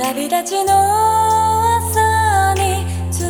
旅立ちの朝に集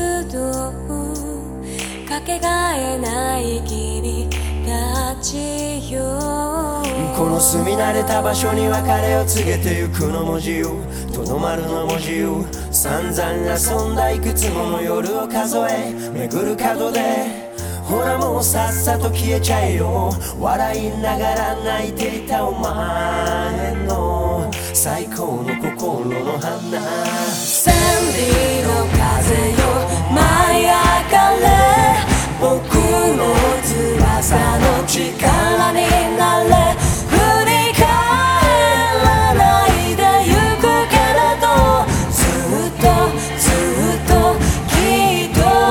うかけがえない君たちよ。 この住み慣れた場所に別れを告げてゆくのも自由、とどまるのも自由。散々遊んだいくつもの夜を数え、巡る角でほらもうさっさと消えちゃえよ。笑いながら泣いていたお前の最高の心の花。 千里の風よ舞い上がれ、僕の翼の力になれ。振り返らないでゆくけれど、ずっとずっときっと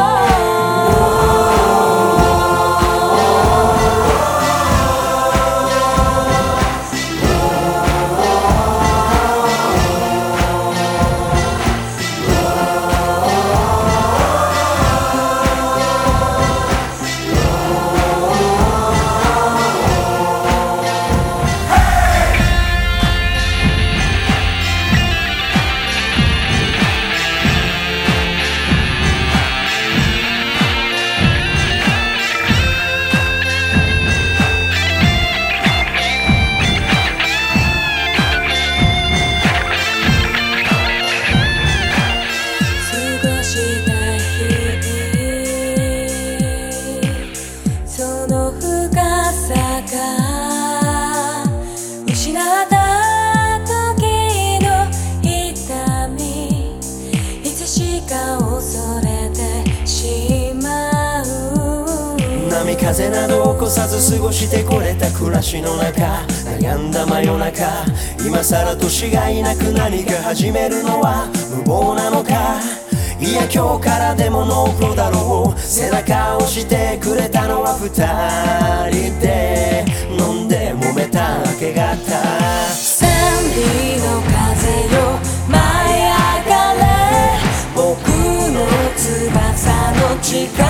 失った時の痛み、いつしか恐れてしまう。 波風など起こさず過ごしてこれた暮らしの中、悩んだ真夜中、今さら年がいなく何か始めるのは無謀なのか。いや今日からでもノープロだろう。背中を押してくれたのは二人で飲んで揉めた明け方。 千里の風よ舞い上がれ、僕の翼の力